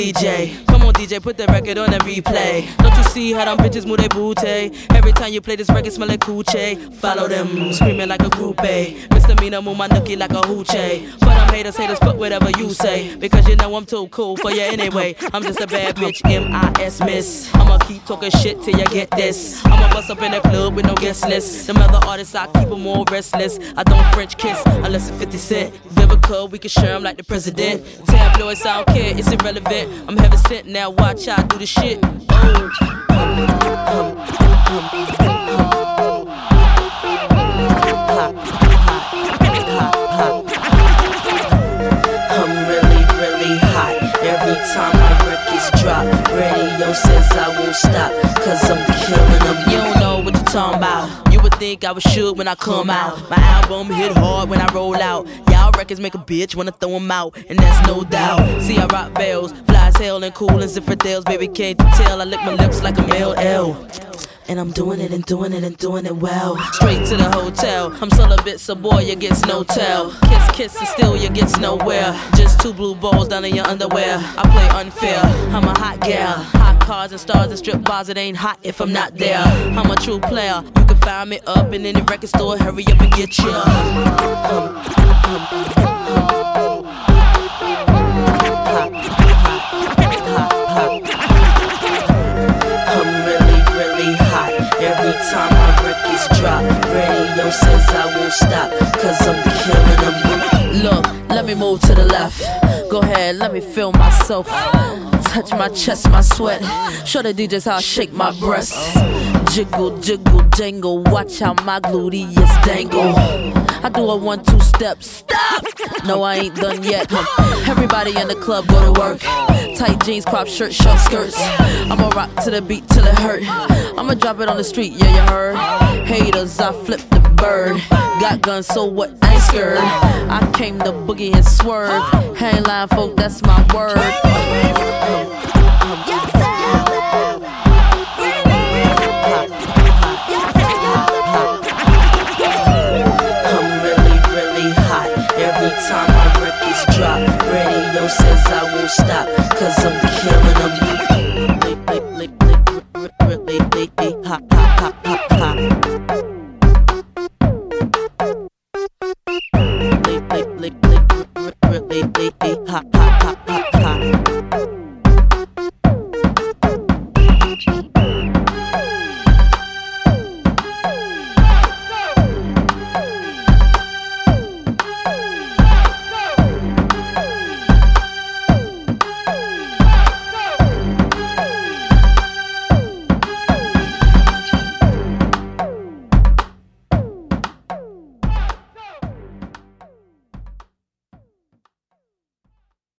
DJ. Come on, DJ, put the record on the replay. Don't you see how them bitches move their booty? Every time you play this record, smell like coochie. Follow them, screaming like a groupie. Misdemeanor, move my nookie like a hoochie. For them haters, fuck whatever you say. Because you know I'm too cool for you anyway. I'm just a bad bitch, M.I.S. miss. I'ma keep talking shit till you get this. I'ma bust up in the club with no guest list. Them other artists, I keep them all restless. I don't French kiss unless it's 50 Cent. Vivica, we can share them like the president. Tabloids, I don't care, it's irrelevant. I'm heaven sent, now watch how I do the shit. I'm really, really hot. Every time my records drop, radio says I won't stop, cause I'm killing them. You don't know what you're talking about. You would think I was shook when I come out. My album hit hard when I roll out. Y'all records make a bitch wanna throw them out, and that's no doubt. See, I rock bells, fly as hell and cool as infidels. Baby, can't you tell? I lick my lips like a male L. And I'm doing it and doing it and doing it well. Straight to the hotel. I'm celibate, so boy, you gets no tell. Kiss, and still you gets nowhere. Just 2 blue balls down in your underwear. I play unfair, I'm a hot gal. Hot cars and stars and strip bars, it ain't hot if I'm not there. I'm a true player. You can find me up in any record store. Hurry up and get ya. Every time my records drop, radio says I won't stop, cause I'm killing them. Look, let me move to the left. Go ahead, let me feel myself. Touch my chest, my sweat. Show the DJs how I shake my breasts. Jiggle, jiggle, jangle. Watch how my gluteus dangle. I do a 1-2 step. Stop! No, I ain't done yet. Everybody in the club go to work. Tight jeans, crop shirt, short skirts. I'ma rock to the beat till it hurt. I'ma drop it on the street, yeah, you heard. Haters, I flip the bird. Got guns, so what? I ain't scared. I came to boogie and swerve. Hang line, folk, that's my word. Every time my records drop, radio says I won't stop, cause I'm killing them. Ha ha ha ha ha.